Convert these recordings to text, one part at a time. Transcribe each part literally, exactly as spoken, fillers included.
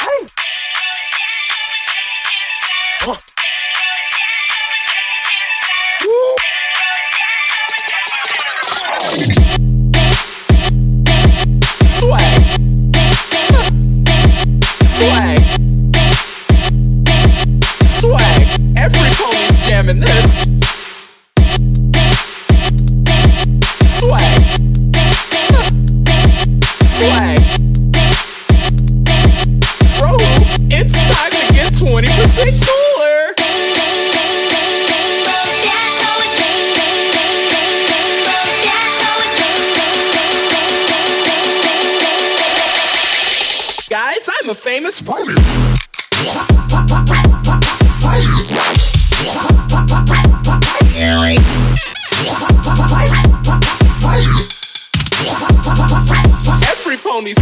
Huh. Swag. Swag. Swag. Every pony's jamming this. Swag. Swag. Bro, it's time to get twenty percent cooler. Guys, I'm a famous pony. Every pony's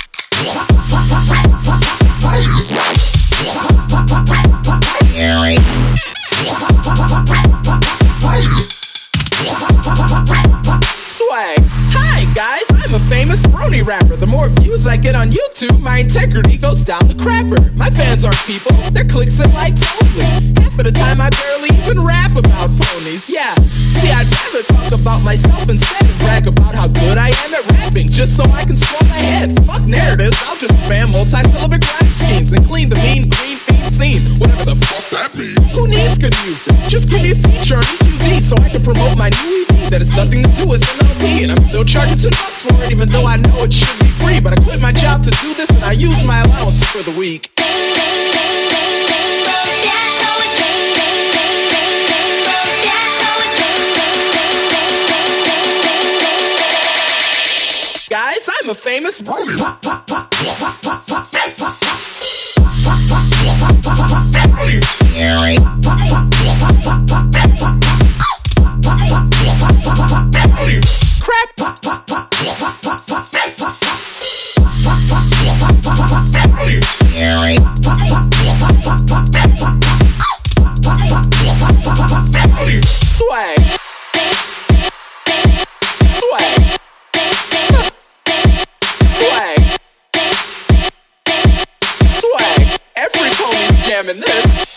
swag. Hi guys, I'm a famous brony rapper. The more views I get on YouTube, my integrity goes down the crapper. My fans aren't people, they're clicks and likes only. Half of the time I barely even rap about ponies. Yeah, see, I'd rather talk about myself instead and brag about how good I am at rapping, just so I can swell my head. Fuck narratives, I'll just spam multi-syllabic rhyme schemes and clean the mean green fiend scene, whatever the fuck that means. Who needs good music? Just give me a feature on E Q D so I can promote my new E P that has nothing to do with N L P, and I'm still charging two bucks for it, even though I know it should be free. But I quit my job to do this, and I use my allowance for the week. Guys, I'm a famous pony. Crap. Swag. Swag. Swag. Swag. Every pony's jamming this.